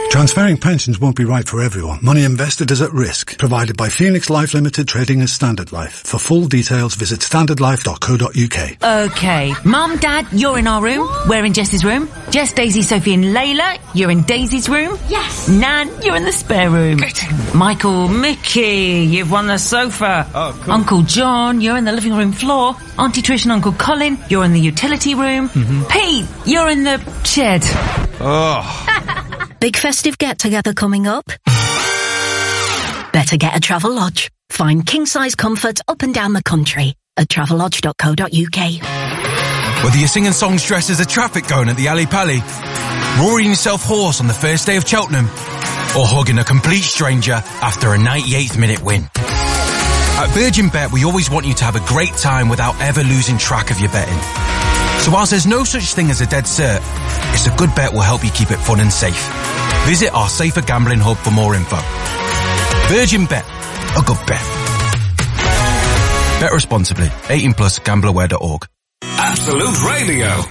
Transferring pensions won't be right for everyone. Money invested is at risk. Provided by Phoenix Life Limited, trading as Standard Life. For full details, visit standardlife.co.uk. Okay. Mum, Dad, you're in our room. We're in Jess's room. Jess, Daisy, Sophie and Layla, you're in Daisy's room. Yes. Nan, you're in the spare room. Get in. Michael, Mickey, you've won the sofa. Oh, cool. Uncle John, you're in the living room floor. Auntie Trish and Uncle Colin, you're in the utility room. Pete, you're in the shed. Oh. Big festive get-together coming up? Better get a Travelodge. Find king-size comfort up and down the country at travelodge.co.uk. Whether you're singing songs dressed as a traffic cone at the Ali Pali, roaring yourself hoarse on the first day of Cheltenham, or hugging a complete stranger after a 98th minute win. At Virgin Bet, we always want you to have a great time without ever losing track of your betting. So whilst there's no such thing as a dead cert, it's a good bet will help you keep it fun and safe. Visit our Safer Gambling Hub for more info. Virgin Bet. A good bet. Bet responsibly. 18 plus gambleaware.org. Absolute Radio.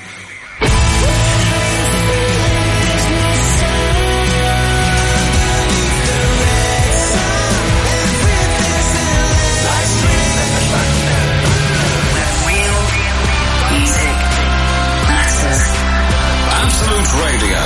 Radio.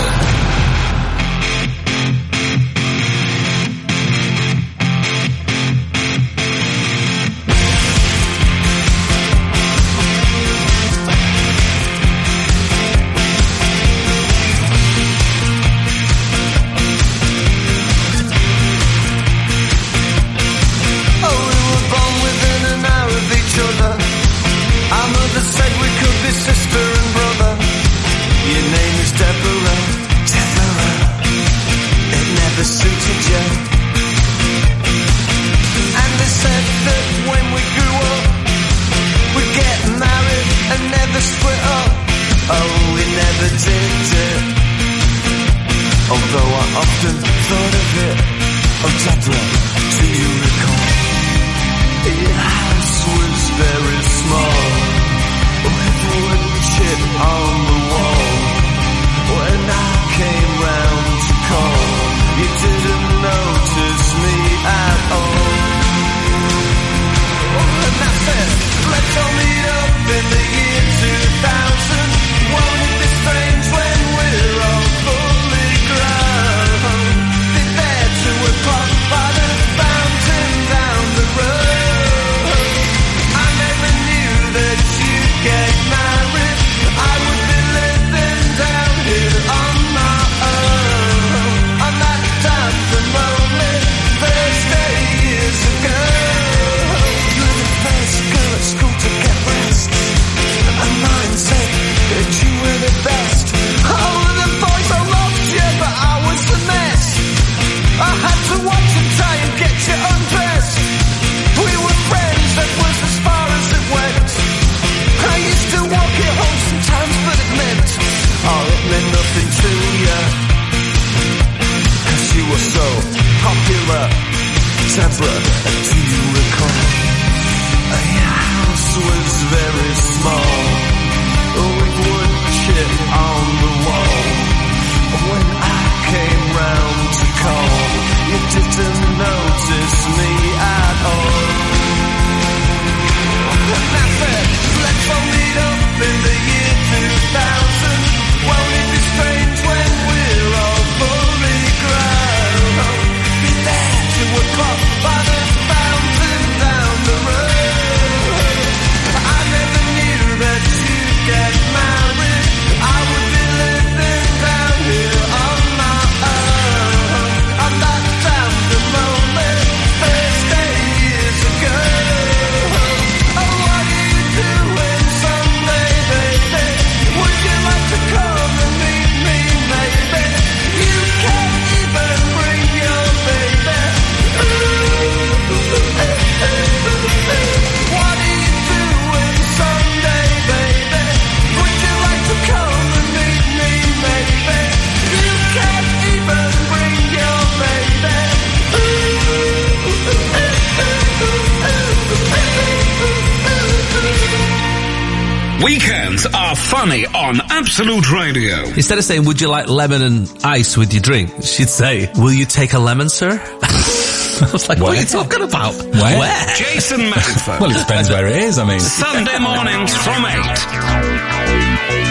Weekend Americans are funny on Absolute Radio. Instead of saying, would you like lemon and ice with your drink, she'd say, will you take a lemon, sir? I was like, what are you talking about? Where? Jason Manford. Well, it depends where it is, I mean. Sunday mornings from 8.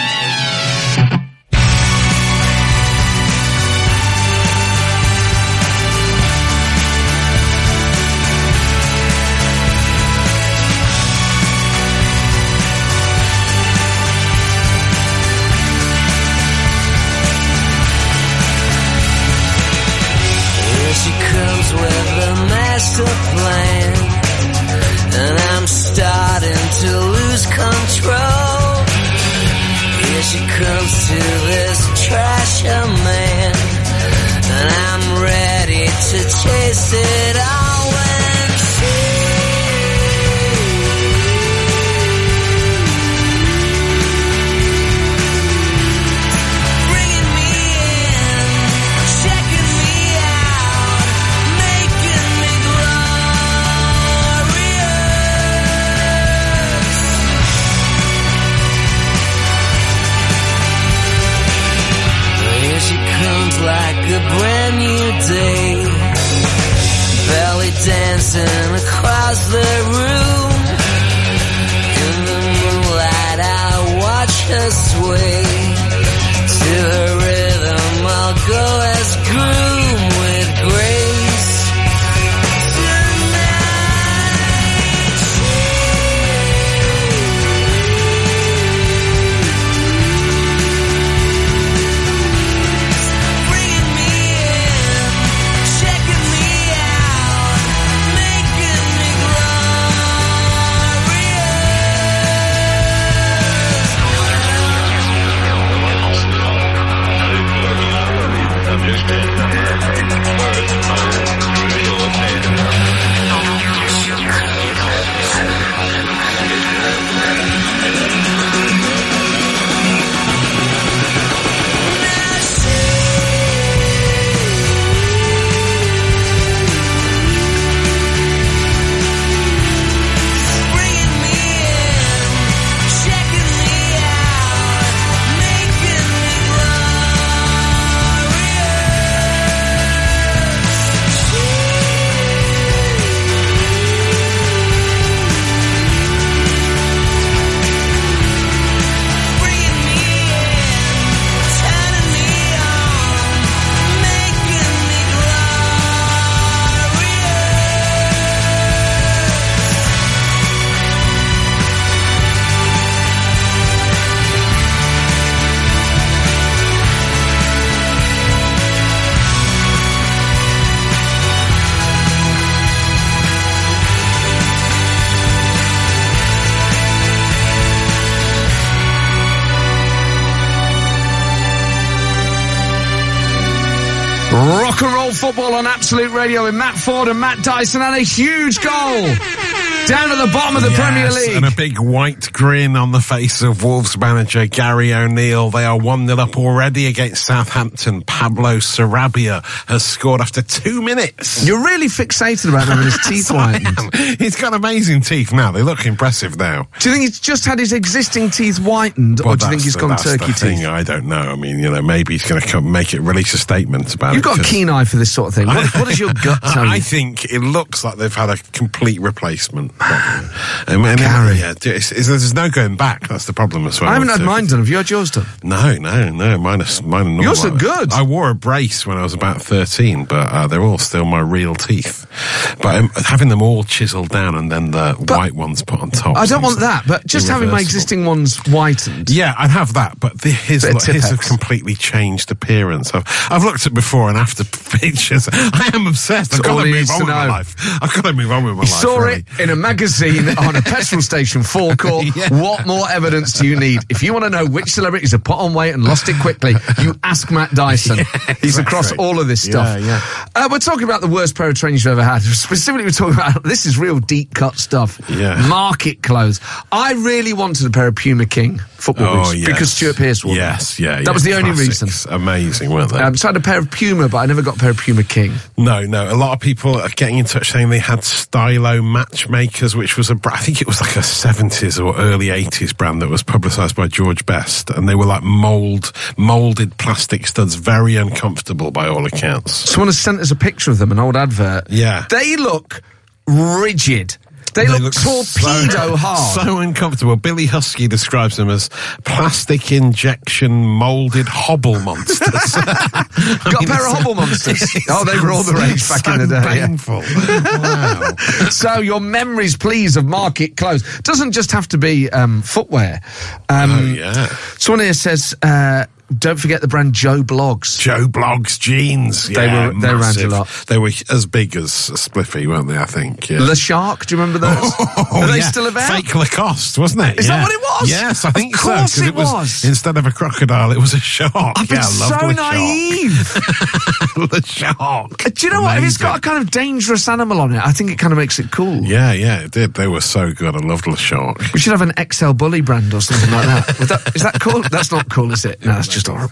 Plan, and I'm starting to lose control. Here she comes to this trasher man, and I'm ready to chase it all when she bringing me in, checking me out, making me like a brand new day, belly dancing across the room. In the moonlight I watch her sway to her rhythm. I'll go as groom with grace. Rock and roll football on Absolute Radio with Matt Ford and Matt Dyson, and a huge goal down at the bottom of the Premier League. And a big white grin on the face of Wolves manager Gary O'Neill. They are 1-0 up already against Southampton. Pablo Sarabia has scored after 2 minutes. You're really fixated about having his teeth whitened. He's got amazing teeth now. They look impressive now. Do you think he's just had his existing teeth whitened, or do you think he's gone turkey teeth? I don't know. I mean, maybe he's going to come release a statement about it. You've got a keen eye for this sort of thing. What does your gut tell you? I think it looks like they've had a complete replacement. Gary. Yeah, there's no going back. That's the problem as well. I haven't had mine done. Have you had yours done? No. Mine are normal. Yours are good. I wore a brace when I was about 13, but they're all still my real teeth. But having them all chiseled down and then the white ones put on top. I don't want that, but just having my existing ones whitened. Yeah, I'd have that, but his a completely changed appearance. I've looked at before and after pictures. I am obsessed. I've got to move on with my life. I've got to move on with my life. Saw it in a magazine on a petrol station forecourt. Yeah. What more evidence do you need? If you want to know which celebrities have put on weight and lost it quickly, you ask Matt Dyson. Yeah, exactly. He's across all of this stuff. Yeah. We're talking about the worst pair of trainers you've ever had. Specifically, we're talking about, this is real deep cut stuff. Yeah. Market clothes. I really wanted a pair of Puma King football boots because Stuart Pearce wore them. Yes, yeah. That was the only reason. Amazing, weren't they? So I had a pair of Puma Puma, but I never got a pair of Puma King. No. A lot of people are getting in touch saying they had Stylo Matchmakers, which was I think it was like a 70s or early 80s brand that was publicised by George Best, and they were like moulded plastic studs, very uncomfortable by all accounts. Someone has sent us a picture of them, an old advert. Yeah. They look rigid. They look torpedo hard. So uncomfortable. Billy Husky describes them as plastic injection moulded hobble monsters. Got a pair of hobble monsters. Oh, they were all the rage back in the day. Painful. Wow. So your memories, please, of market clothes. Doesn't just have to be footwear. Someone here says, don't forget the brand Joe Bloggs. Joe Bloggs jeans. They were around a lot. They were as big as a Spliffy, weren't they, I think? Yeah. Le Shark, do you remember those? Are they still about? Fake Lacoste, wasn't it? Is that what it was? Yes, I think so. Of course it was. Instead of a crocodile, it was a shark. I've been so naive. Le Shark. Do you know what? If it's got a kind of dangerous animal on it, I think it kind of makes it cool. Yeah, it did. They were so good. I loved Le Shark. We should have an XL Bully brand or something like that. Is that cool? That's not cool, is it? No, that's just horrible.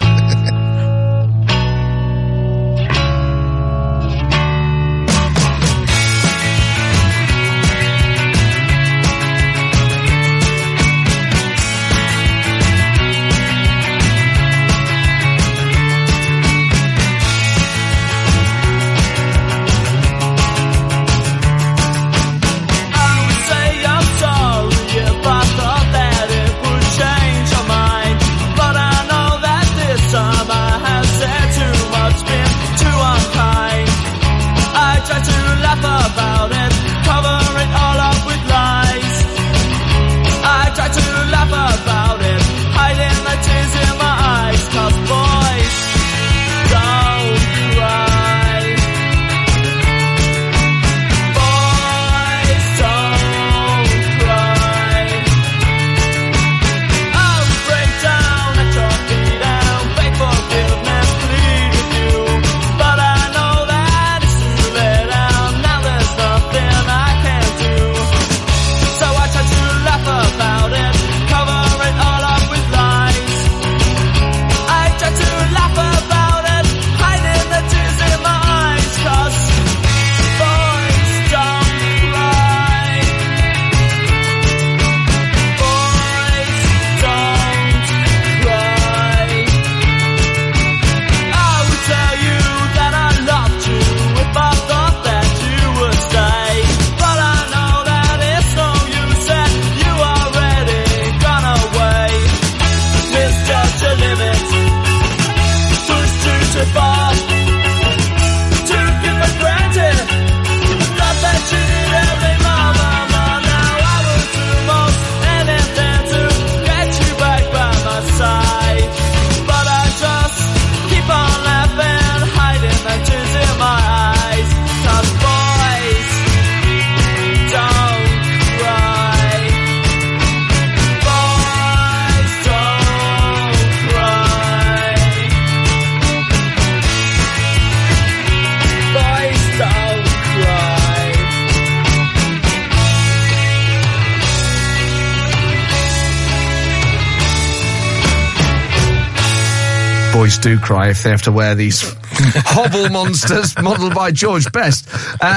Boys do cry if they have to wear these hobble monsters modelled by George Best.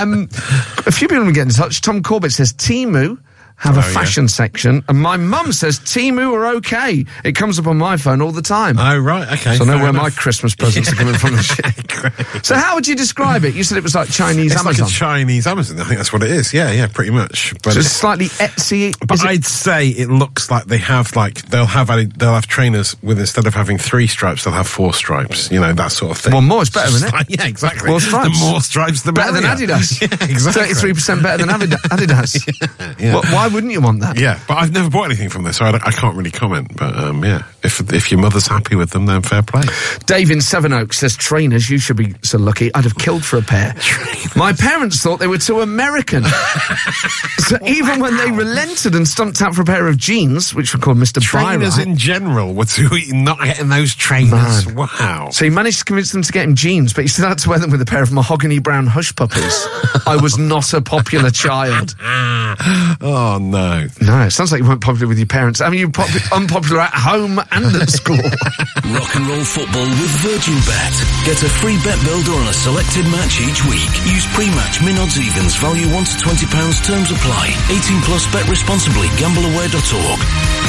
A few people have been getting in touch. Tom Corbett says Temu have a fashion section, and my mum says Temu are okay. It comes up on my phone all the time. Oh, right, okay. So I know where my Christmas presents are coming from. So how would you describe it? You said it was like Chinese Amazon. It's like a Chinese Amazon. I think that's what it is. Yeah, pretty much. But so it's slightly Etsy. But I'd say it looks like they have they'll have trainers with, instead of having 3 stripes, they'll have 4 stripes. You know, that sort of thing. One more is better, isn't it? Yeah, exactly. More stripes. The more stripes, the better merrier. Than Adidas. Yeah, exactly. 33% better than Adidas. Yeah. Why wouldn't you want that? Yeah, but I've never bought anything from this, so I can't really comment. But yeah, if your mother's happy with them, then fair play. Dave in Sevenoaks says, trainers, you should be so lucky. I'd have killed for a pair. My parents thought they were too American. So even when they relented and stumped out for a pair of jeans, which were called Mr. Trainers Byright, in general were too not getting those trainers. Man. Wow. So he managed to convince them to get him jeans, but he still had to wear them with a pair of mahogany brown hush puppies. I was not a popular child. Oh, no. No, it sounds like you weren't popular with your parents. I mean, you were unpopular at home and at school. Rock and roll football with Virgin Bet. Get a free bet builder on a selected match each week. Use pre-match min odds evens. Value £1 to £20. Terms apply. 18 plus. Bet responsibly. Gambleaware.org.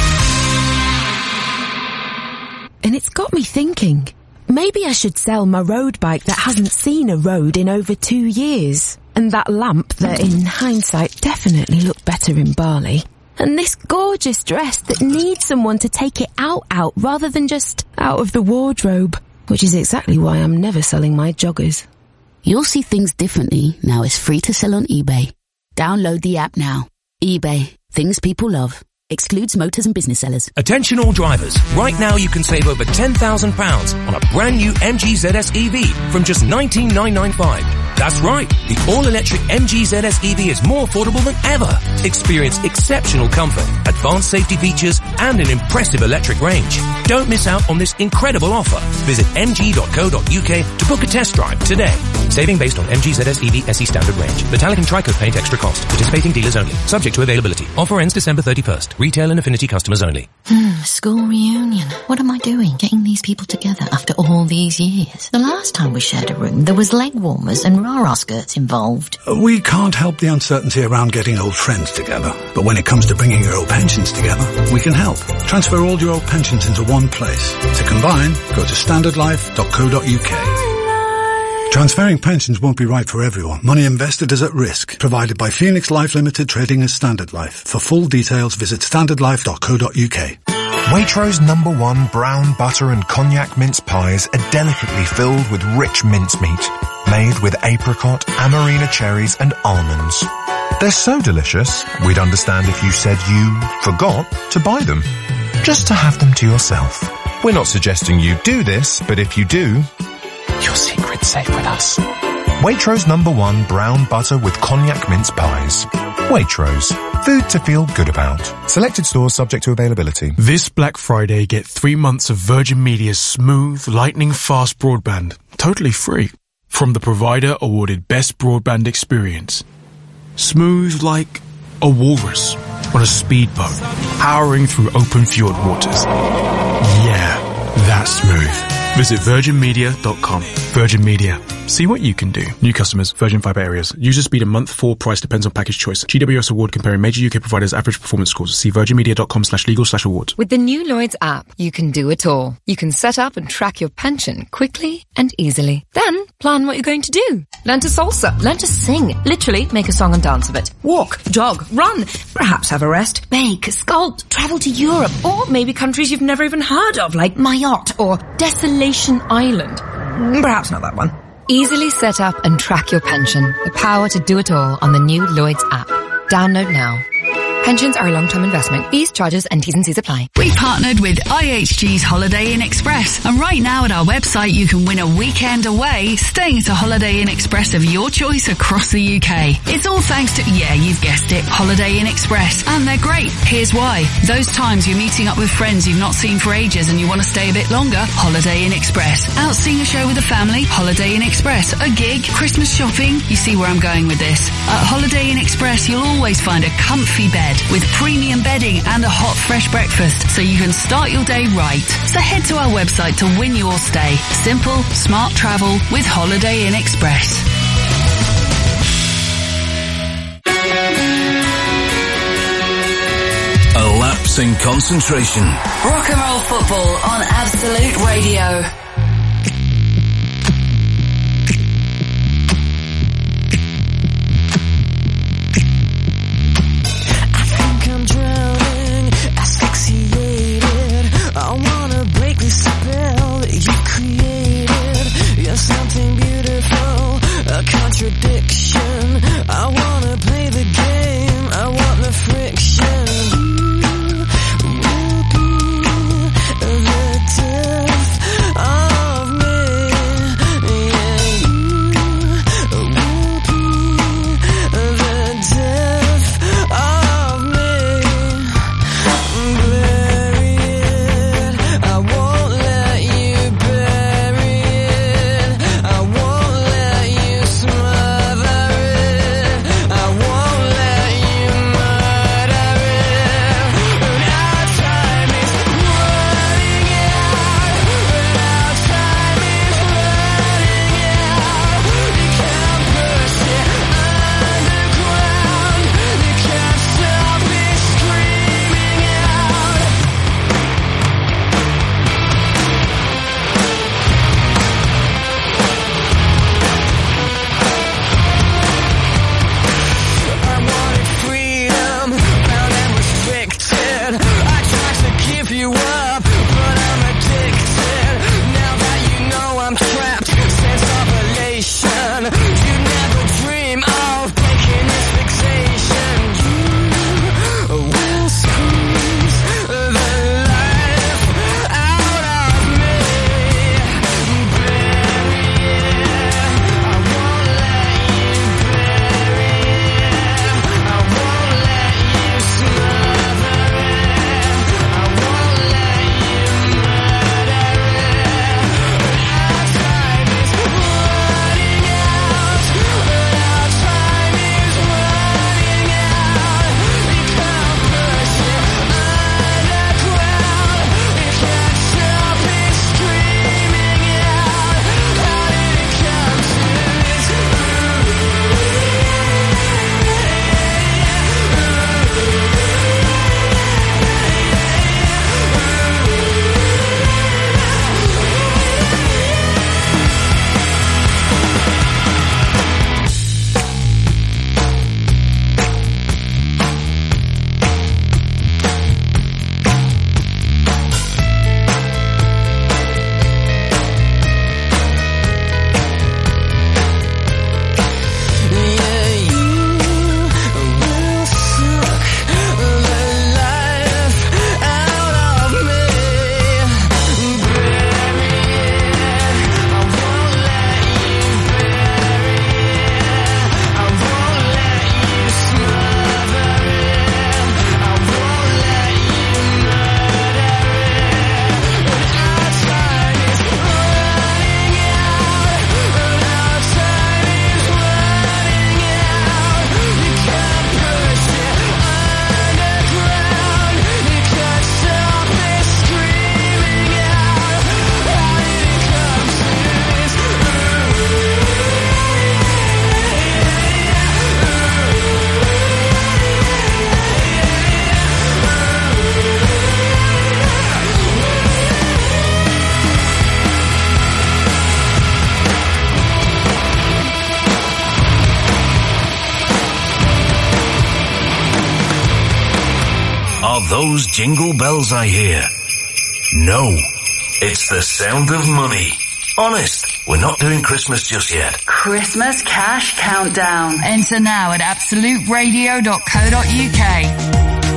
And it's got me thinking. Maybe I should sell my road bike that hasn't seen a road in over 2 years. And that lamp that, in hindsight, definitely looked better in Bali. And this gorgeous dress that needs someone to take it out rather than just out of the wardrobe. Which is exactly why I'm never selling my joggers. You'll see things differently now it's free to sell on eBay. Download the app now. eBay. Things people love. Excludes motors and business sellers. Attention all drivers. Right now you can save over £10,000 on a brand new MG ZS EV from just $19,995. That's right. The all-electric MG ZS EV is more affordable than ever. Experience exceptional comfort, advanced safety features, and an impressive electric range. Don't miss out on this incredible offer. Visit mg.co.uk to book a test drive today. Saving based on MG ZS EV SE standard range. Metallic and tri-coat paint extra cost. Participating dealers only. Subject to availability. Offer ends December 31st. Retail and Affinity customers only. School reunion. What am I doing? Getting these people together after all these years. The last time we shared a room, there was leg warmers and rah-rah skirts involved. We can't help the uncertainty around getting old friends together. But when it comes to bringing your old pensions together, we can help. Transfer all your old pensions into one place. To combine, go to standardlife.co.uk. Transferring pensions won't be right for everyone. Money invested is at risk. Provided by Phoenix Life Limited, trading as Standard Life. For full details, visit standardlife.co.uk. Waitrose #1 brown butter and cognac mince pies are delicately filled with rich mincemeat, made with apricot, amarena cherries and almonds. They're so delicious, we'd understand if you said you forgot to buy them, just to have them to yourself. We're not suggesting you do this, but if you do, your secret's safe with us. Waitrose #1 brown butter with cognac mince pies. Waitrose. Food to feel good about. Selected stores subject to availability. This Black Friday, get 3 months of Virgin Media's smooth, lightning fast broadband. Totally free. From the provider awarded Best Broadband Experience. Smooth like a walrus on a speedboat, powering through open fjord waters. Yeah, that's smooth. Visit virginmedia.com. Virgin Media. See what you can do. New customers, Virgin Fibre areas. User speed a month, 4 price depends on package choice. GWS award comparing major UK providers' average performance scores. See virginmedia.com/legal/awards. With the new Lloyds app, you can do it all. You can set up and track your pension quickly and easily. Then plan what you're going to do. Learn to salsa. Learn to sing. Literally make a song and dance of it. Walk, jog, run. Perhaps have a rest. Bake, sculpt, travel to Europe. Or maybe countries you've never even heard of, like Mayotte or Desolation Island. Perhaps not that one. Easily set up and track your pension. The power to do it all on the new Lloyds app. Download now. Pensions are a long-term investment. Fees, charges and T's and C's apply. We partnered with IHG's Holiday Inn Express, and right now at our website you can win a weekend away staying at a Holiday Inn Express of your choice across the UK. It's all thanks to, yeah, you've guessed it, Holiday Inn Express. And they're great. Here's why. Those times you're meeting up with friends you've not seen for ages and you want to stay a bit longer, Holiday Inn Express. Out seeing a show with a family, Holiday Inn Express. A gig, Christmas shopping, you see where I'm going with this. At Holiday Inn Express you'll always find a comfy bed with premium bedding and a hot fresh breakfast so you can start your day right. So head to our website to win your stay. Simple, smart travel with Holiday Inn Express. A lapse in concentration. Rock and roll football on Absolute Radio. I wanna break the spell that you created. You're something beautiful, a contradiction. I wanna play the game, I want the friction. You will be the death those jingle bells I hear? No, it's the sound of money. Honest, we're not doing Christmas just yet. Christmas Cash Countdown. Enter now at absoluteradio.co.uk.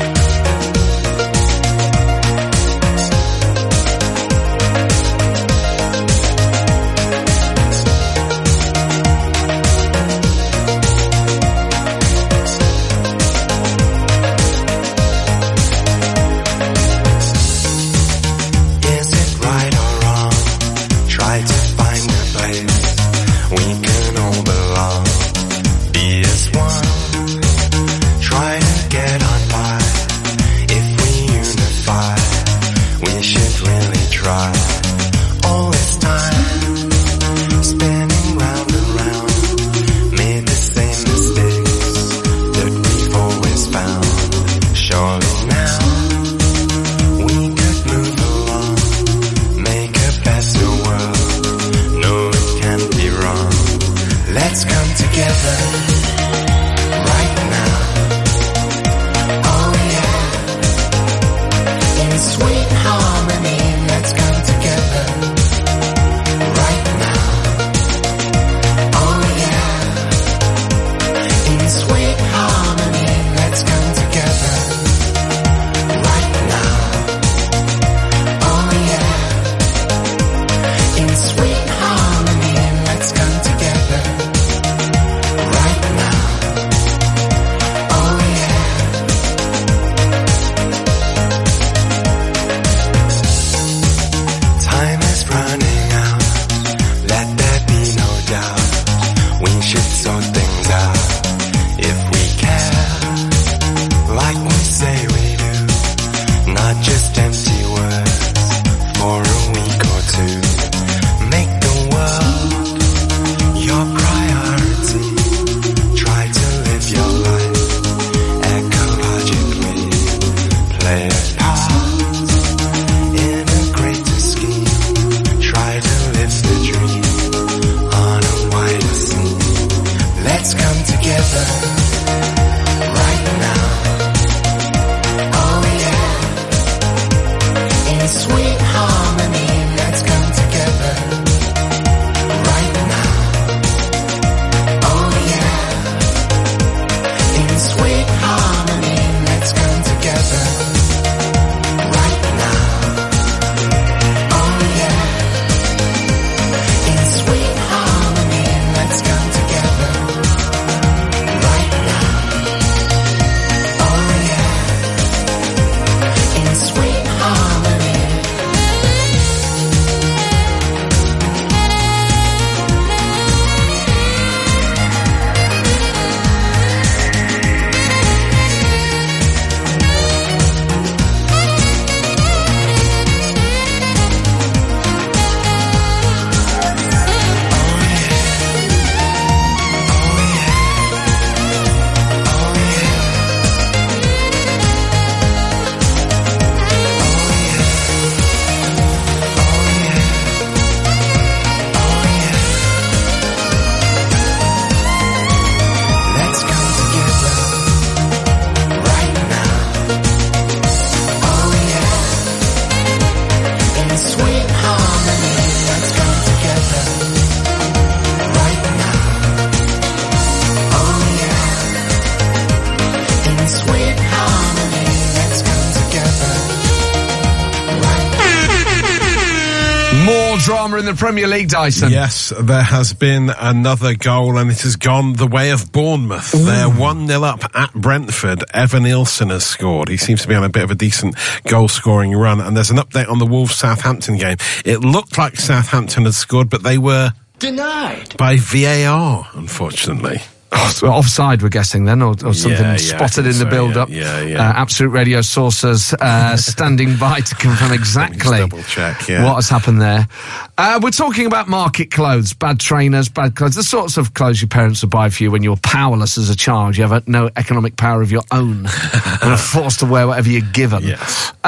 Drama in the Premier League, Dyson. Yes, there has been another goal and it has gone the way of Bournemouth. Ooh. They're 1-0 up at Brentford. Evan Nilsson has scored. He seems to be on a bit of a decent goal-scoring run. And there's an update on the Wolves-Southampton game. It looked like Southampton had scored, but they were denied by VAR, unfortunately. Oh, so offside, we're guessing then, or something spotted in the build-up. Absolute Radio sources standing by to confirm exactly double check, what has happened there. We're talking about market clothes, bad trainers, bad clothes, the sorts of clothes your parents would buy for you when you're powerless as a child. You have no economic power of your own and are forced to wear whatever you're given. Yes.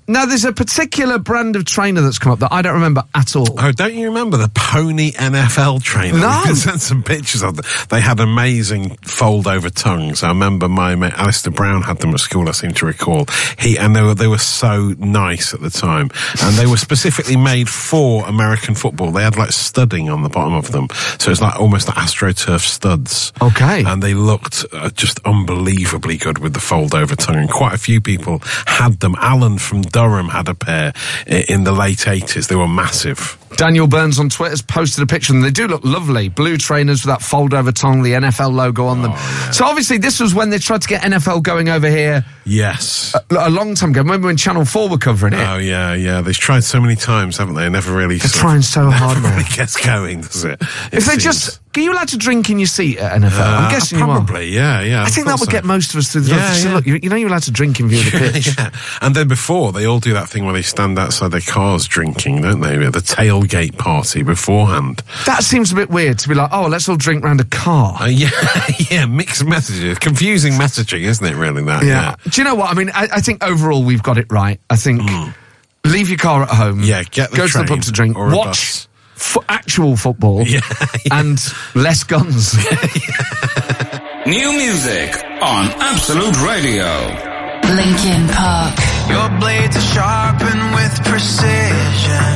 Now, there's a particular brand of trainer that's come up that I don't remember at all. Oh, don't you remember the Pony NFL trainer? No. We can send some pictures of them. They had amazing fold-over tongues. I remember my mate Alistair Brown had them at school, I seem to recall. And they were so nice at the time. And they were specifically made for American football. They had like studding on the bottom of them. So it's like almost like AstroTurf studs. Okay. And they looked just unbelievably good with the fold-over tongue. And quite a few people had them. Alan from Durham had a pair in the late 80s. They were massive. Daniel Burns on Twitter has posted a picture, and they do look lovely. Blue trainers with that fold-over tongue, the NFL logo on them. Yeah. So obviously this was when they tried to get NFL going over here. Yes. A long time ago. Remember when Channel 4 were covering it? Oh, yeah. They've tried so many times, haven't they? Never really... They're trying so hard now. Never really gets going, does it? If they just... Are you allowed to drink in your seat at NFL? I'm guessing probably, you are. Yeah. I think that would get most of us through the door. So look, you know you're allowed to drink in view of the pitch. Yeah. And then before, they all do that thing where they stand outside their cars drinking, don't they? At the tailgate party beforehand. That seems a bit weird to be like, oh, let's all drink round a car. Yeah, mixed messages. Confusing messaging, isn't it, really, that? Yeah. Do you know what? I mean, I think overall we've got it right. I think leave your car at home. Yeah, get the go train to the pub to drink. or a watch bus. Actual football. And less guns. New music on Absolute Radio. Linkin Park. Your blades are sharpened with precision,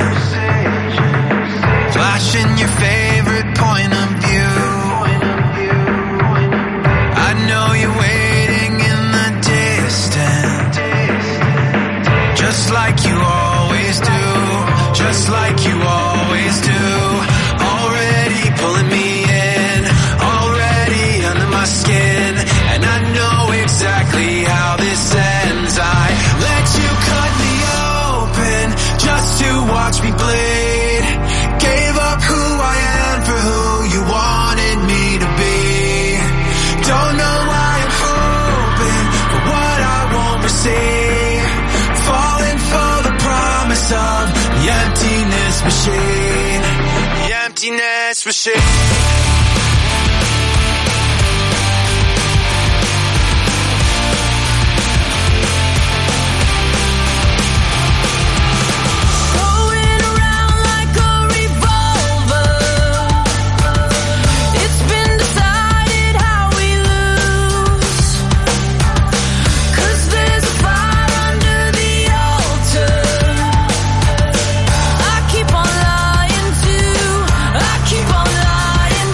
flashing your favorite point of view. I know you're waiting in the distance, just like you always do, just like you always do. Already pulling me in, already under my skin, and I know exactly how this ends. I let you cut me open just to watch me bleed. Gave up who I am for who you wanted me to be. Don't know why I'm hoping for what I won't receive. Falling for the promise of the emptiness machine. The emptiness machine. I keep on lying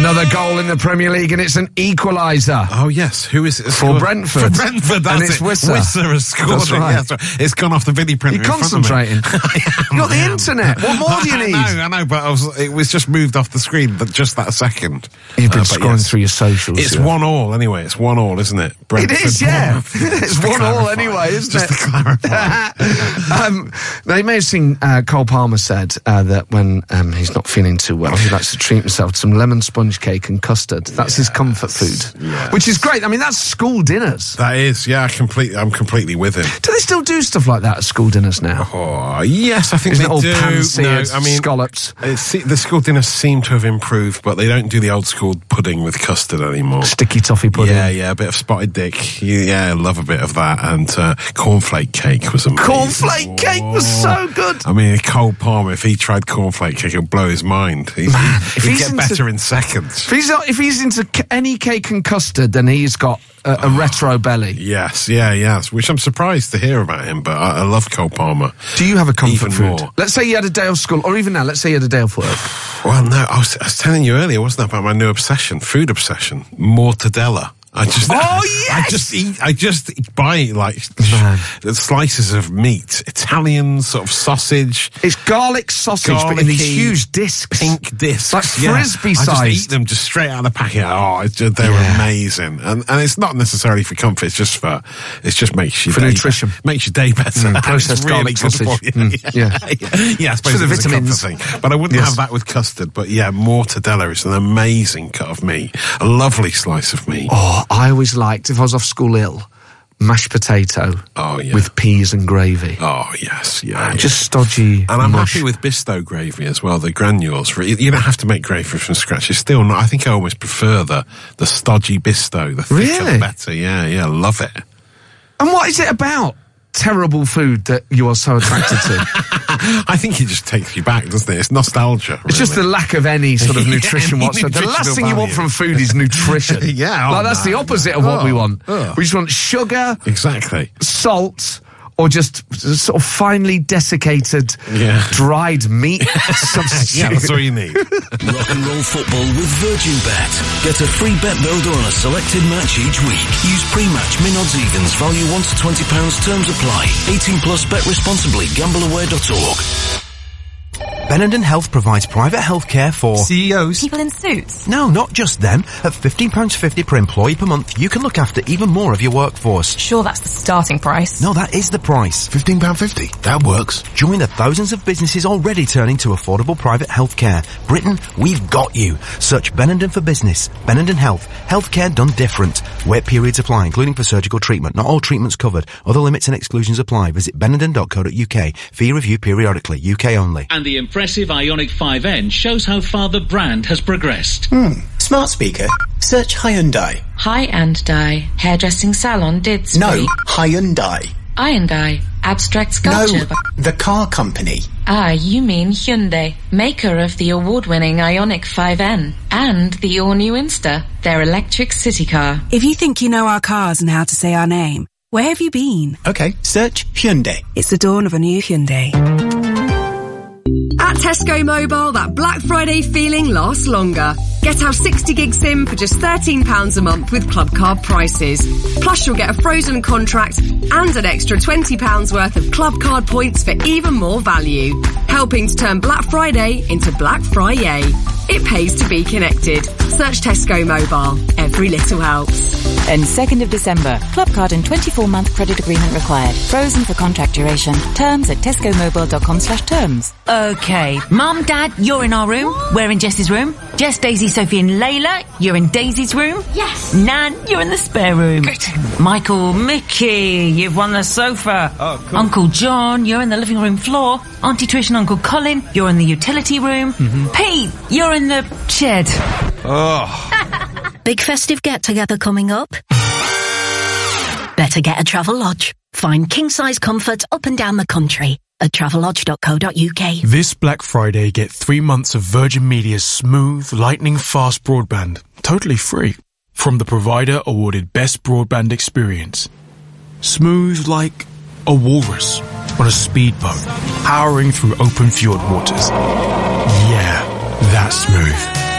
Another goal in the Premier League, and it's an equaliser. Oh, yes. Who is it? For Brentford. For Brentford, that's and it's Wisser. Wisser has scored That's it. right. Yeah, that's right. It's gone off the video printer. You're concentrating. You've got the internet. What more do you need? I know, but it was just moved off the screen just that second. You've been scrolling through your socials. It's 1-1 anyway. It's 1-1, isn't it? Brentford, it is, yeah. It's 1-1 anyway, isn't just it? Just to clarify. Now, you may have seen Cole Palmer said that when he's not feeling too well, he likes to treat himself to some lemon sponge cake and custard. That's his comfort food, which is great. I mean, that's school dinners. That is, yeah. I'm completely with him. Do they still do stuff like that at school dinners now? Oh, yes, I think Isn't they it all do. pan-seared No, scallops? The school dinners seem to have improved, but they don't do the old school pudding with custard anymore. Sticky toffee pudding. Yeah, a bit of spotted dick. Yeah, I love a bit of that. And cornflake cake was amazing. Cornflake cake was so good. I mean, Cole Palmer, if he tried cornflake cake, it'll blow his mind. He'd get better in seconds. If he's into any cake and custard, then he's got a retro belly. Yes, which I'm surprised to hear about him, but I love Cole Palmer. Do you have a comfort even food? More. Let's say you had a day off school, or even now, let's say you had a day off work. Well, no, I was telling you earlier, wasn't it, about my new obsession, food obsession, mortadella. I just buy like slices of meat, Italian sort of sausage. It's garlic sausage, but in these huge discs, pink discs, like frisbee size. I just eat them just straight out of the packet. Oh, they're amazing, and it's not necessarily for comfort. It just makes you for nutrition, makes your day better. Processed really garlic sausage. Yeah, I suppose for the vitamins. Thing, but I wouldn't have that with custard. But yeah, mortadella is an amazing cut of meat, a lovely slice of meat. Oh, I always liked, if I was off school ill, mashed potato with peas and gravy. Oh, yes, yeah. Just stodgy And I'm mush. happy with Bisto gravy as well, the granules. You don't have to make gravy from scratch. It's still not, I think I almost prefer the stodgy Bisto, the thicker the better. Yeah, love it. And what is it about terrible food that you are so attracted to? I think it just takes you back, doesn't it? It's nostalgia. Really. It's just the lack of any sort of nutrition whatsoever. The last thing you want from food is nutrition. That's the opposite of what we want. We just want sugar, salt, or just sort of finely desiccated, dried meat substitute. Yeah, that's all you need. Rock and roll football with Virgin Bet. Get a free bet builder on a selected match each week. Use pre-match min odds evens, value £1 to £20, terms apply. 18 plus, bet responsibly, gambleaware.org. Benenden Health provides private health care for CEOs. People in suits. No, not just them. At £15.50 per employee per month, you can look after even more of your workforce. Sure, that's the starting price. No, that is the price. £15.50. That works. Join the thousands of businesses already turning to affordable private health care. Britain, we've got you. Search Benenden for business. Benenden Health. Healthcare done different. Wait periods apply, including for surgical treatment. Not all treatments covered. Other limits and exclusions apply. Visit benenden.co.uk. Fee review periodically. UK only. And the impressive Ioniq 5N shows how far the brand has progressed. Smart speaker. Search Hyundai. Hyundai. Hairdressing salon did No, Hyundai. Hyundai. Abstract sculpture. No, the car company. Ah, you mean Hyundai, maker of the award-winning Ioniq 5N and the all-new Insta, their electric city car. If you think you know our cars and how to say our name, where have you been? Okay, search Hyundai. It's the dawn of a new Hyundai. At Tesco Mobile, that Black Friday feeling lasts longer. Get our 60 gig SIM for just £13 a month with Club Card prices. Plus you'll get a frozen contract and an extra £20 worth of Club Card points for even more value. Helping to turn Black Friday into Black Friday. It pays to be connected. Search Tesco Mobile. Every little helps. And 2nd of December, Club Card and 24-month credit agreement required. Frozen for contract duration. Terms at tescomobile.com/terms. Okay, Mum, Dad, you're in our room. We're in Jess's room. Jess, Daisy, Sophie and Layla, you're in Daisy's room. Yes. Nan, you're in the spare room. Michael, Mickey, you've won the sofa. Oh, cool. Uncle John, you're in the living room floor. Auntie Trish and Uncle Colin, you're in the utility room. Pete, you're in the shed. Big festive get-together coming up? Better get a Travelodge. Find king-size comfort up and down the country at travelodge.co.uk. This Black Friday, get 3 months of Virgin Media's smooth, lightning-fast broadband, totally free, from the provider awarded Best Broadband Experience. Smooth like a walrus on a speedboat, powering through open fjord waters. Yeah, that's smooth.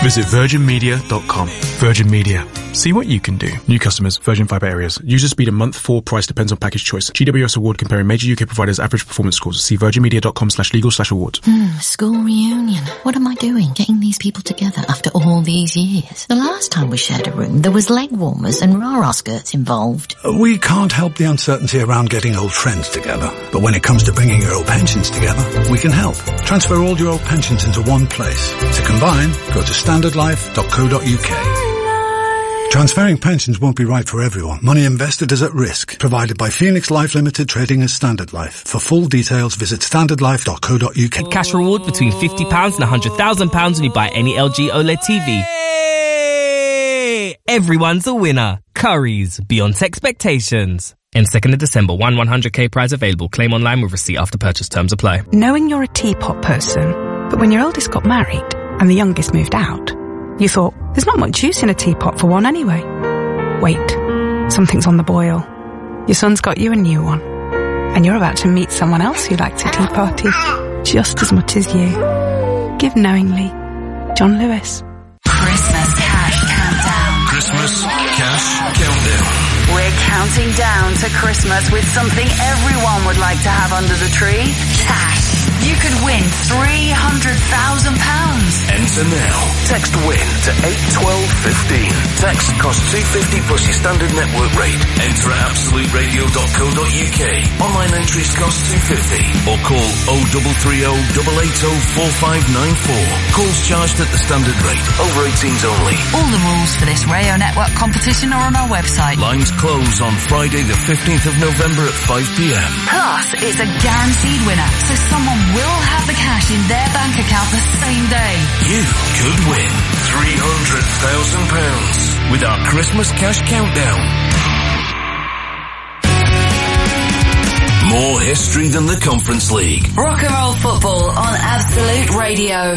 Visit virginmedia.com. Virgin Media. See what you can do. New customers, Virgin Fibre areas. User speed a month, 4 price depends on package choice. GWS award comparing major UK providers' average performance scores. See virginmedia.com/legal/awards. School reunion. What am I doing? Getting these people together after all these years. The last time we shared a room, there was leg warmers and rah-rah skirts involved. We can't help the uncertainty around getting old friends together. But when it comes to bringing your old pensions together, we can help. Transfer all your old pensions into one place. To combine, go to standardlife.co.uk. Transferring pensions won't be right for everyone. Money invested is at risk. Provided by Phoenix Life Limited, trading as Standard Life. For full details, visit standardlife.co.uk. Cash reward between £50 and £100,000 when you buy any LG OLED TV. Hey! Everyone's a winner. Currys, beyond expectations. In 2nd of December, 100k prize available. Claim online with receipt after purchase. Terms apply. Knowing you're a teapot person, but when your eldest got married and the youngest moved out, you thought, there's not much use in a teapot for one anyway. Wait, something's on the boil. Your son's got you a new one. And you're about to meet someone else who likes a tea party just as much as you. Give knowingly. John Lewis. Christmas Cash Countdown. Christmas Cash Countdown. We're counting down to Christmas with something everyone would like to have under the tree. Cash. You could win £300,000. Enter now. Text WIN to 81215. Text costs $2.50 plus your standard network rate. Enter at absoluteradio.co.uk. Online entries cost $2.50. Or call 0330 880 4594. Calls charged at the standard rate. Over 18s only. All the rules for this Radio Network competition are on our website. Lines close on Friday the 15th of November at 5pm. Plus, it's a guaranteed winner, so someone will have the cash in their bank account the same day. You could win £300,000 with our Christmas Cash Countdown. More history than the Conference League. Rock and roll football on Absolute Radio.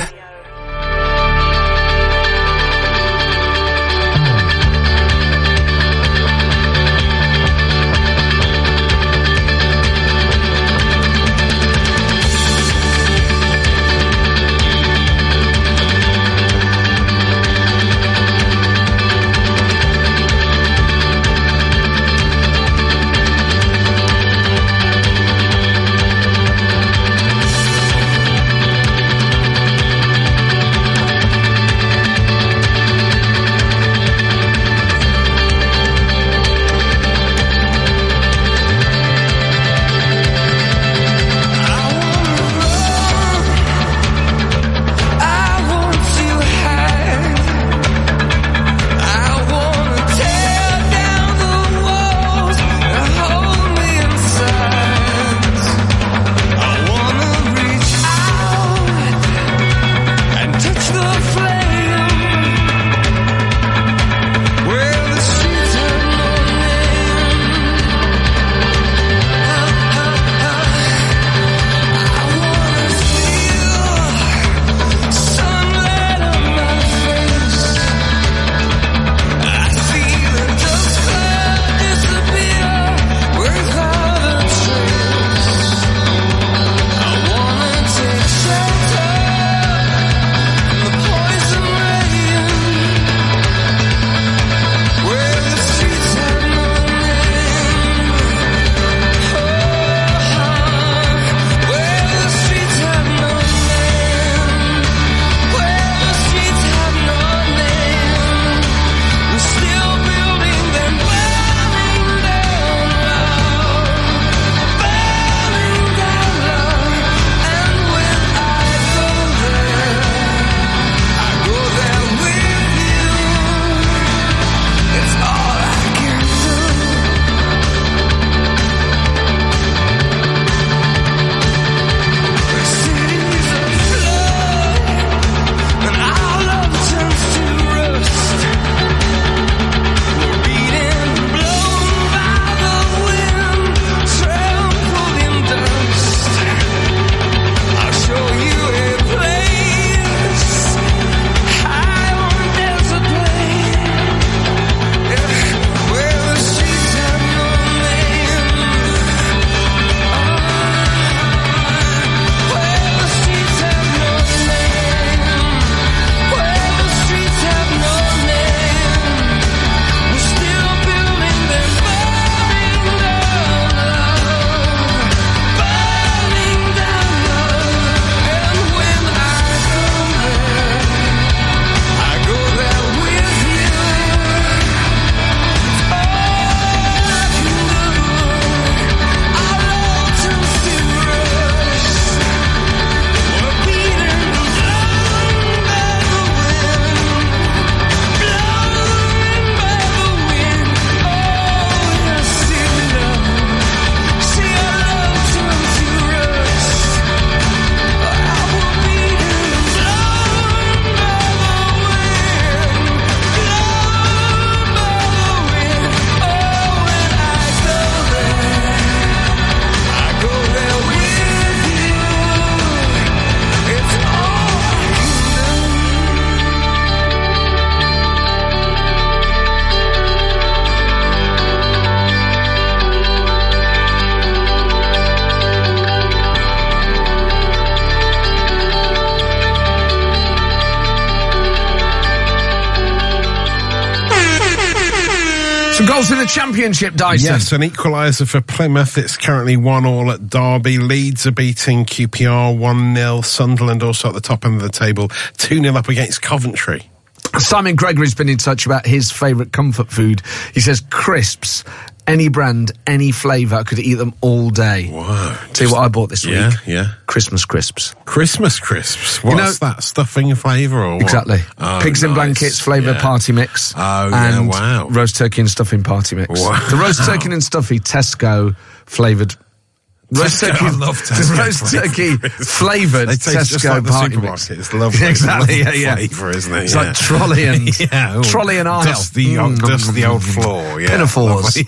Some goals in the Championship, Dyson. Yes, an equaliser for Plymouth. It's currently 1-1 at Derby. Leeds are beating QPR 1-0. Sunderland also at the top end of the table, 2-0 up against Coventry. Simon Gregory's been in touch about his favourite comfort food. He says crisps, any brand, any flavour. I could eat them all day. Wow. Tell you what I bought this week. Yeah. Christmas crisps. Christmas crisps? What's that? Stuffing flavour or what? Exactly. Oh, Pigs in nice. Blankets flavour party mix. Oh, and wow. roast turkey and stuffing party mix. Wow. The roast turkey and stuffing Tesco flavoured. Roast turkey, I love Tesco. the roast turkey flavoured They taste just like the party mix. supermarket. It's lovely. Exactly, Lovely yeah. flavour, isn't it? It's like trolley and trolley and aisle. Dust the old floor. Yeah. Pinafores.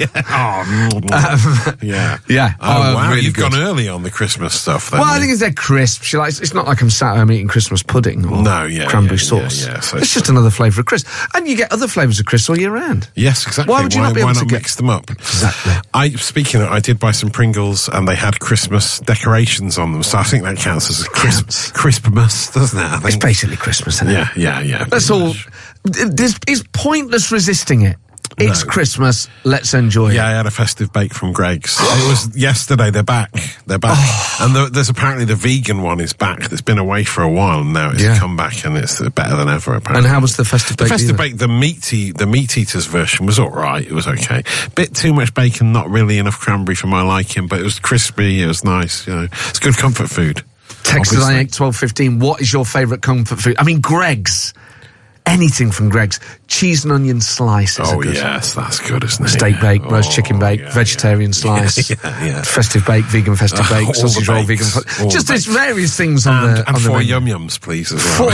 Yeah. Oh, wow. really You've good. gone early on the Christmas stuff then. Well, I think it's their crisps. It's not like I'm sat home eating Christmas pudding or cranberry sauce. So it's just another flavour of crisp. And you get other flavours of crisp all year round. Yes, exactly. Why would you not be able to mix them up? Exactly. Speaking of, I did buy some Pringles and they had Christmas decorations on them, so I think that counts as a Crispmas, doesn't it? I think. It's basically Christmas, isn't it? Yeah. That's all. It's pointless resisting it. It's Christmas. Let's enjoy it. Yeah, I had a festive bake from Greg's. It was yesterday. They're back. And there's apparently the vegan one is back. It's been away for a while and now. It's come back and it's better than ever, apparently. And how was the festive bake? The festive bake, the meat eaters version was all right. It was okay. Bit too much bacon, not really enough cranberry for my liking, but it was crispy. It was nice. You know, it's good comfort food. Text us on 81215. What is your favourite comfort food? I mean, Greg's. Anything from Greg's. Cheese and onion slices. Oh, yes, that's good, isn't it? Steak bake, roast chicken bake, vegetarian slice, festive bake, vegan festive bake, sausage roll, vegan. Just there's various things on the and on the 4 menu. yum-yums, please, as well.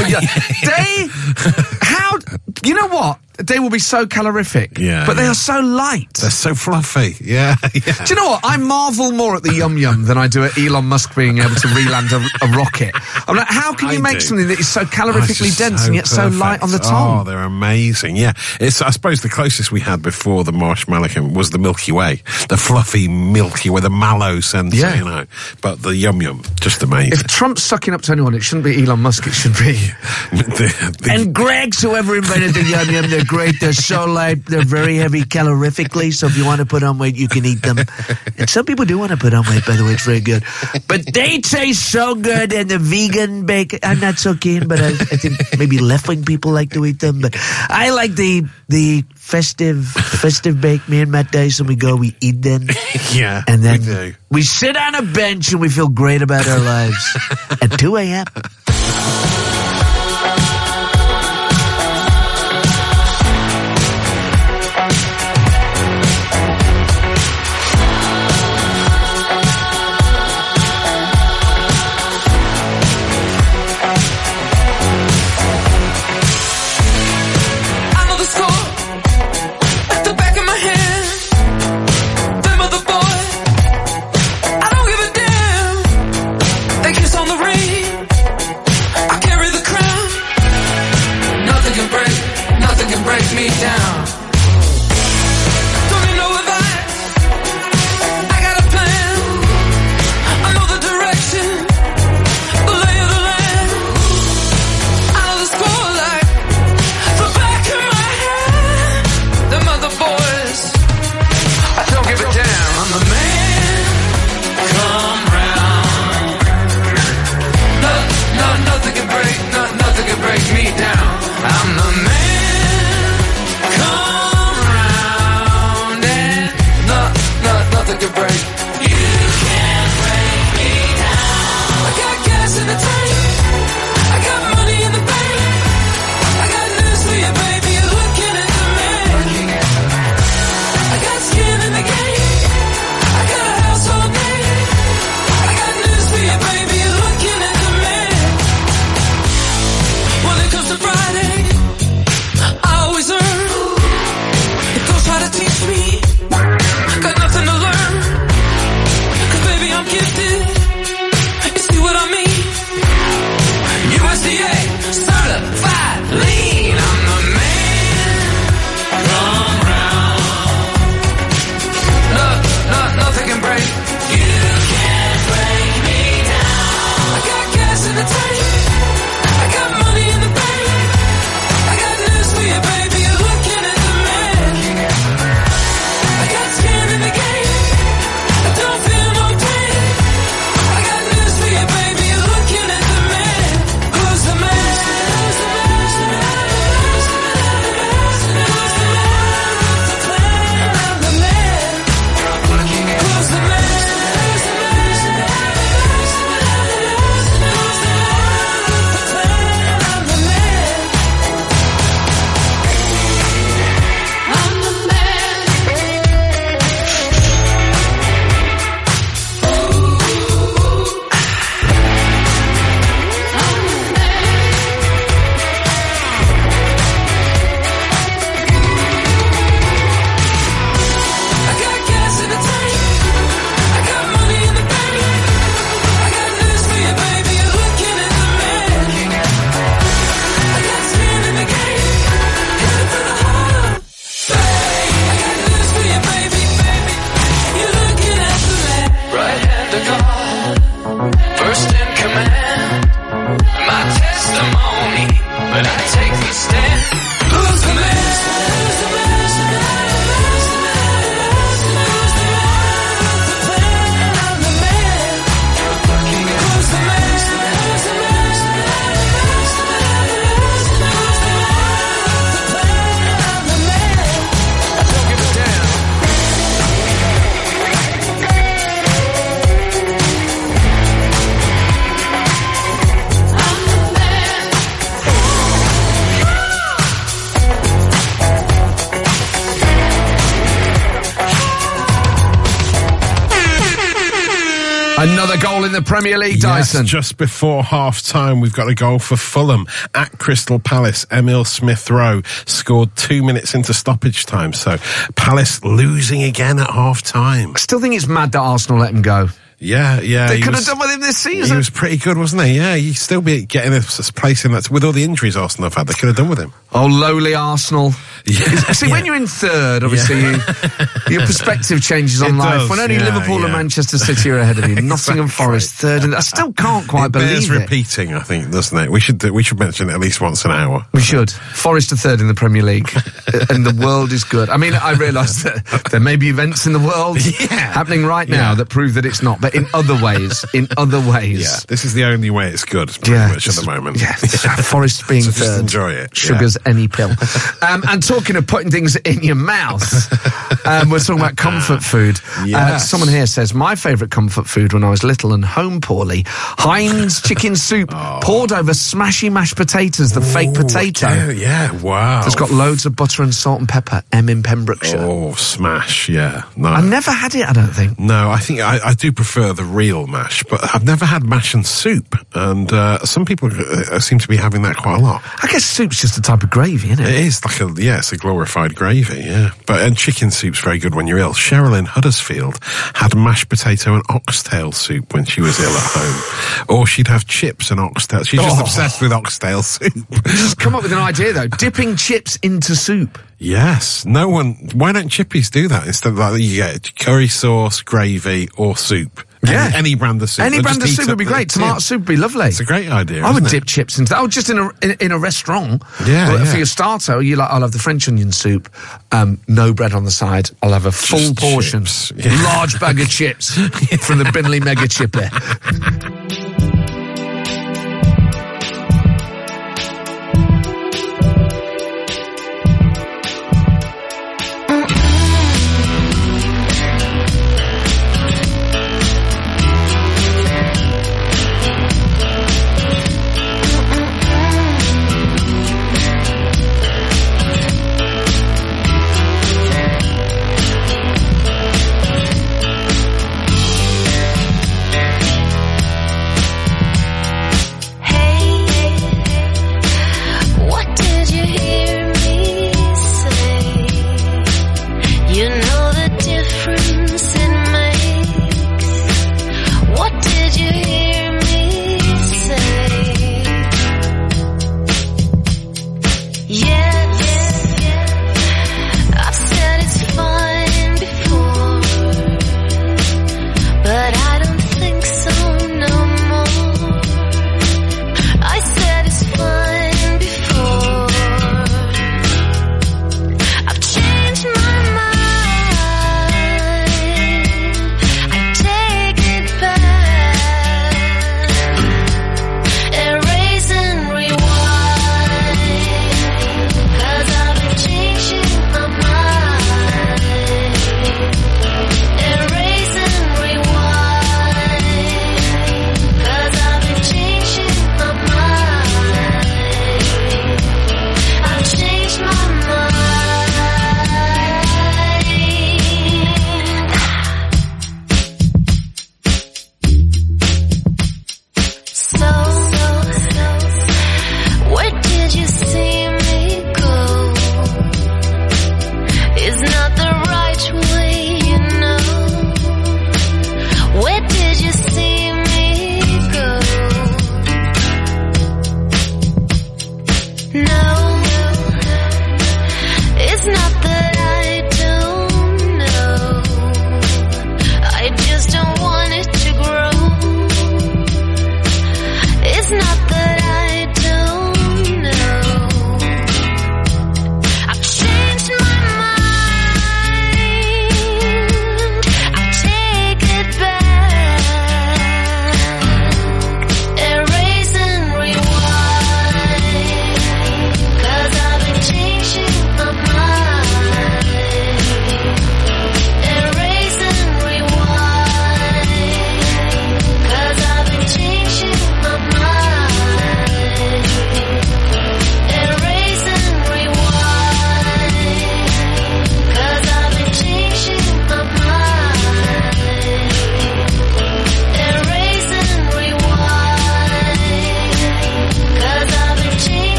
You know what? They will be so calorific, but they are so light. They're so fluffy, yeah. Do you know what? I marvel more at the Yum Yum than I do at Elon Musk being able to re-land a rocket. I'm like, how can you make something that is so calorifically dense and yet so light on the tongue? Oh, they're amazing, yeah. It's, I suppose the closest we had before the marshmallow was the Milky Way. The fluffy Milky Way, the mallow sensor, you know. But the Yum Yum, just amazing. If Trump's sucking up to anyone, it shouldn't be Elon Musk, it should be... And Greg's, whoever invented the Yum Yum, they're great, they're so light, they're very heavy calorifically, so if you want to put on weight, you can eat them. And some people do want to put on weight, by the way, it's very good. But they taste so good, and the vegan bacon, I'm not so keen, but I think maybe left-wing people like to eat them, but I like the festive bake. Me and Matt Dyson, we eat them. Yeah, and then we sit on a bench and we feel great about our lives at 2 a.m. Another goal in the Premier League, Dyson. Yes, just before half-time, we've got a goal for Fulham at Crystal Palace. Emil Smith-Rowe scored 2 minutes into stoppage time, so Palace losing again at half-time. I still think it's mad that Arsenal let him go. Yeah. They could have done with him this season. He was pretty good, wasn't he? Yeah, he'd still be getting a place in that. With all the injuries Arsenal have had, they could have done with him. Oh, lowly Arsenal. Yeah. See, when you're in third, obviously, your perspective changes on life. Does, when only Liverpool and Manchester City are ahead of you. Nottingham Forest third. And I still can't quite believe it. Repeating, I think, doesn't it? We should mention it at least once an hour. We should. Forest are third in the Premier League. And the world is good. I mean, I realise that there may be events in the world happening right now that prove that it's not. But in other ways. Yeah, this is the only way it's good, pretty much at the moment. Yeah, Forest being so third. Just enjoy it. Sugar's any pill. And talking of putting things in your mouth, we're talking about comfort food. Yes. Someone here says, my favourite comfort food when I was little and home poorly, Heinz chicken soup poured over smashy mashed potatoes, the fake potato. Yeah, wow. It's got loads of butter and salt and pepper, in Pembrokeshire. Oh, smash, yeah. No. I never had it, I don't think. No, I think I do prefer the real mash, but I've never had mash and soup, and some people seem to be having that quite a lot. I guess soup's just a type of gravy, isn't it? It is like it's a glorified gravy, yeah. And chicken soup's very good when you're ill. Cheryl in Huddersfield had mashed potato and oxtail soup when she was ill at home. Or she'd have chips and oxtail. She's just obsessed with oxtail soup. Just come up with an idea, though. Dipping chips into soup. Yes. Why don't chippies do that? Instead of that, you get curry sauce, gravy, or soup. Yeah. Any brand of soup. Any brand of soup would be great. Tomato soup would be lovely. It's a great idea. I would dip chips into that. Oh, just in a restaurant. Yeah, but for your starter, I'll have the French onion soup, no bread on the side. I'll have a full portion, large bag of chips from the Binley Mega Chipper.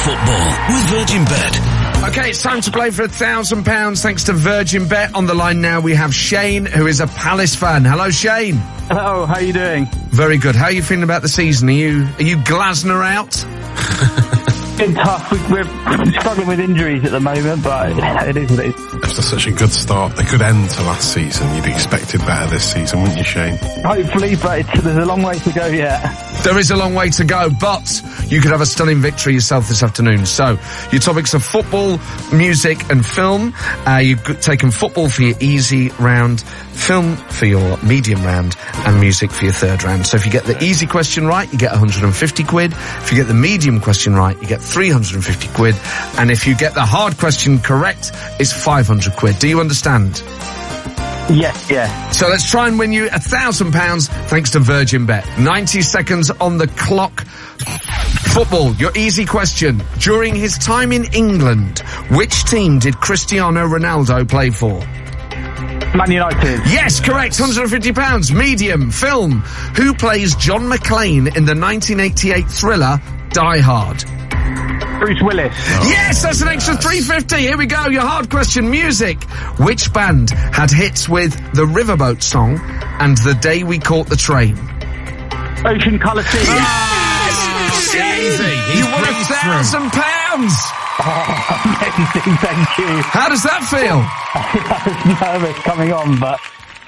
football with Virgin Bet. Okay, it's time to play for £1,000 thanks to Virgin Bet. On the line now we have Shane, who is a Palace fan. Hello, Shane. Hello, how are you doing? Very good. How are you feeling about the season? Are you Glasner out? It's tough. We're struggling with injuries at the moment, but it is what it is. After such a good start, a good end to last season, you'd expected better this season, wouldn't you, Shane? Hopefully, but there's a long way to go yet. There is a long way to go, but you could have a stunning victory yourself this afternoon. So, your topics are football, music and film. You've taken football for your easy round, film for your medium round, and music for your third round. So if you get the easy question right, you get 150 quid. If you get the medium question right, you get 350 quid. And if you get the hard question correct, it's 500 quid. Do you understand? Yes, yeah. So let's try and win you £1,000 thanks to Virgin Bet. 90 seconds on the clock. Football, your easy question. During his time in England, which team did Cristiano Ronaldo play for? Man United. Yes, correct. £150. Medium. Film. Who plays John McClane in the 1988 thriller Die Hard? Bruce Willis. Oh. Yes, that's an extra 350. Here we go. Your hard question. Music. Which band had hits with the Riverboat song and The Day We Caught the Train? Ocean Colour Scene. Yes! Easy. You won £1,000. Oh, amazing, thank you. How does that feel? I was nervous coming on, but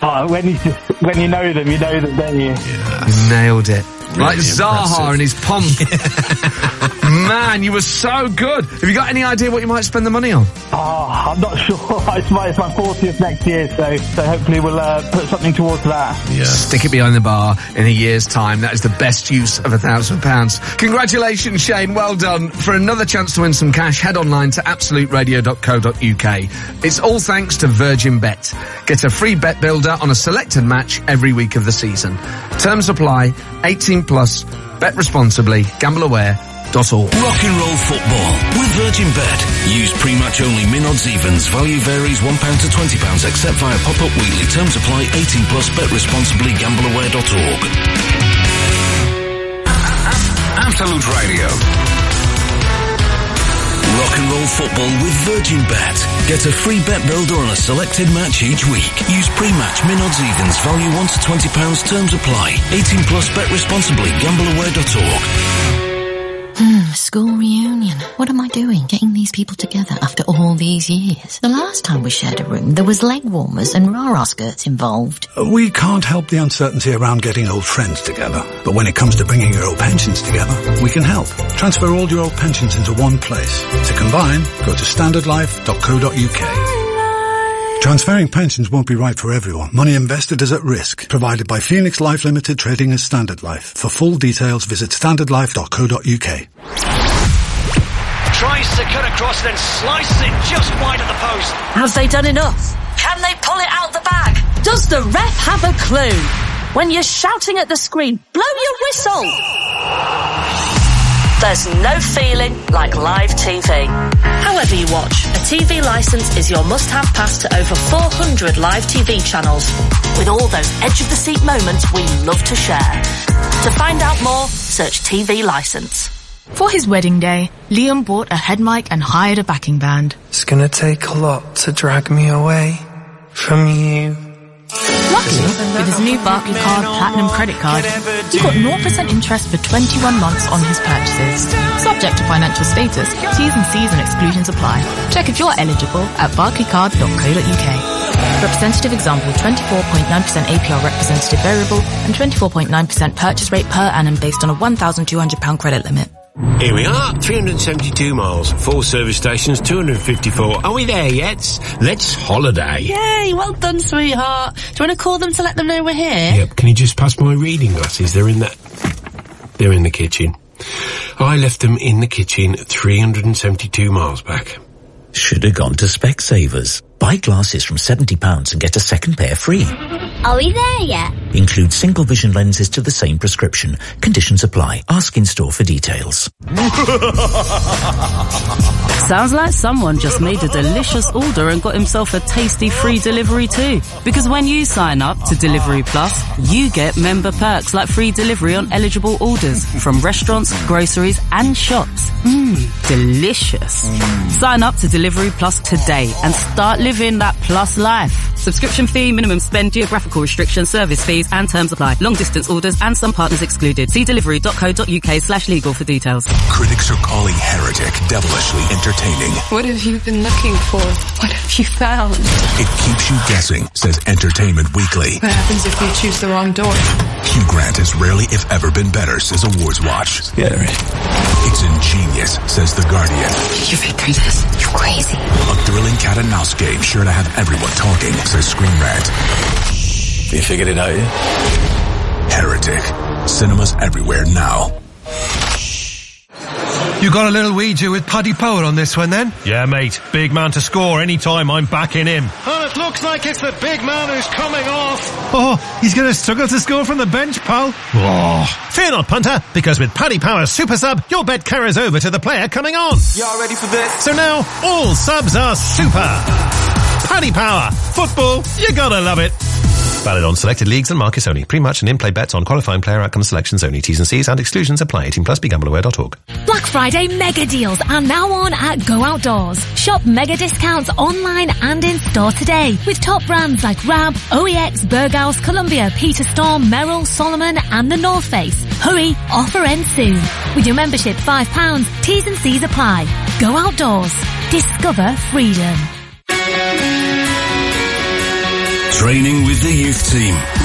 when you know them, you know them, don't you? Yes. You nailed it. Really like Zaha and his pomp. Man, you were so good. Have you got any idea what you might spend the money on? Oh, I'm not sure. It's my 40th next year, so hopefully we'll put something towards that. Yes. Stick it behind the bar in a year's time. That is the best use of £1,000. Congratulations, Shane. Well done. For another chance to win some cash, head online to absoluteradio.co.uk. It's all thanks to Virgin Bet. Get a free bet builder on a selected match every week of the season. Terms apply. 18 plus. Bet responsibly. GambleAware.org. Rock and roll football with Virgin Bet. Use pre-match only min odds evens. Value varies £1 to £20 except via pop-up weekly. Terms apply. 18 plus. Bet responsibly. GambleAware.org. Absolute Radio. Rock and roll football with Virgin Bet. Get a free bet builder on a selected match each week. Use pre-match min odds evens. Value £1 to £20. Terms apply. 18 plus. Bet responsibly. GambleAware.org. School reunion. What am I doing getting these people together after all these years? The last time we shared a room, there was leg warmers and rah-rah skirts involved. We can't help the uncertainty around getting old friends together. But when it comes to bringing your old pensions together, we can help. Transfer all your old pensions into one place. To combine, go to standardlife.co.uk. Transferring pensions won't be right for everyone. Money invested is at risk. Provided by Phoenix Life Limited, trading as Standard Life. For full details, visit standardlife.co.uk. Tries to cut across, then slices it just wide of the post. Have they done enough? Can they pull it out the bag? Does the ref have a clue? When you're shouting at the screen, blow your whistle. There's no feeling like live TV. However you watch, a TV licence is your must-have pass to over 400 live TV channels, with all those edge-of-the-seat moments we love to share. To find out more, search TV licence. For his wedding day, Liam bought a head mic and hired a backing band. It's gonna take a lot to drag me away from you. Luckily, with his new Barclaycard Platinum credit card, he got 0% interest for 21 months on his purchases. Subject to financial status, T's and C's and exclusions apply. Check if you're eligible at barclaycard.co.uk. Representative example, 24.9% APR representative variable and 24.9% purchase rate per annum based on a £1,200 credit limit. Here we are, 372 miles, 4 service stations, 254. Are we there yet? Let's holiday. Yay, well done, sweetheart. Do you want to call them to let them know we're here? Yep, can you just pass my reading glasses? They're in the kitchen. I left them in the kitchen 372 miles back. Should have gone to Specsavers. Buy glasses from £70 and get a second pair free. Are we there yet? Includes single vision lenses to the same prescription. Conditions apply. Ask in store for details. Sounds like someone just made a delicious order and got himself a tasty free delivery too. Because when you sign up to Delivery Plus, you get member perks like free delivery on eligible orders from restaurants, groceries and shops. Delicious. Sign up to Delivery Plus today and start living that plus life. Subscription fee, minimum spend, geographical restrictions, service fees and terms apply. Long distance orders and some partners excluded. See delivery.co.uk/legal for details. Critics are calling Heretic devilishly entertaining. What have you been looking for? What have you found? It keeps you guessing, says Entertainment Weekly. What happens if you choose the wrong door? Hugh Grant has rarely, if ever, been better, says Awards Watch. Scary. It's ingenious, says The Guardian. Did you figure this? You're crazy. A thrilling cat and mouse game sure to have everyone talking, says Screen Rant. You figured it out yet? Heretic. Cinemas everywhere now. You got a little Ouija with Paddy Power on this one then? Yeah, mate. Big man to score anytime. I'm backing him. And it looks like it's the big man who's coming off. Oh, he's going to struggle to score from the bench, pal. Oh. Fear not, punter, because with Paddy Power's super sub, your bet carries over to the player coming on. Y'all ready for this? So now, all subs are super. Paddy Power. Football, you gotta love it. Valid on selected leagues and markets only. Pre-match and in-play bets on qualifying player outcome selections only. T's and C's and exclusions apply. 18+. BeGambleAware.org. Black Friday mega deals are now on at Go Outdoors. Shop mega discounts online and in store today with top brands like Rab, OEX, Berghaus, Columbia, Peter Storm, Merrill, Solomon and the North Face. Hurry, offer ends soon. With your membership £5, T's and C's apply. Go Outdoors. Discover freedom. Training with the youth team.